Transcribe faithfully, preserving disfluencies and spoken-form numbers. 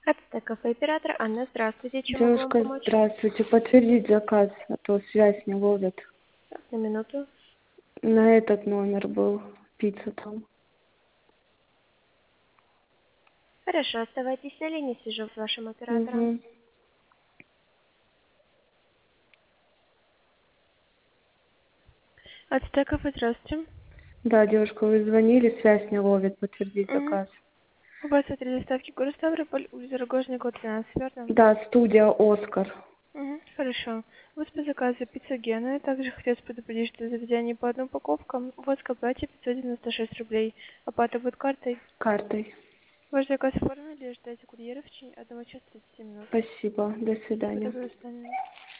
Это кафе оператор Анна, здравствуйте, чем могу вам Девушка, помочь? здравствуйте. Подтвердить заказ, а то связь не ловит. Так, на минуту. На этот номер был пицца там. Хорошо, оставайтесь на линии, свяжу с вашим оператором. Угу. Ацтеков, здравствуйте. Да, девушка, вы звонили, связь не ловит, подтвердить Угу. заказ. У вас адрес доставки город Ставрополь, улица Рогожникова, тринадцать, верно? Да, студия Оскар. Угу, хорошо. У вас по заказу пицца Гена. Также хотелось предупредить, что заведение по одной упаковкам. У вас к оплате пятьсот девяносто шесть рублей. Оплата будет картой. Картой. Ваш заказ оформили, ждайте курьера в течение одного часа тридцати минут. Спасибо. До Спасибо, свидания. доброго свидания.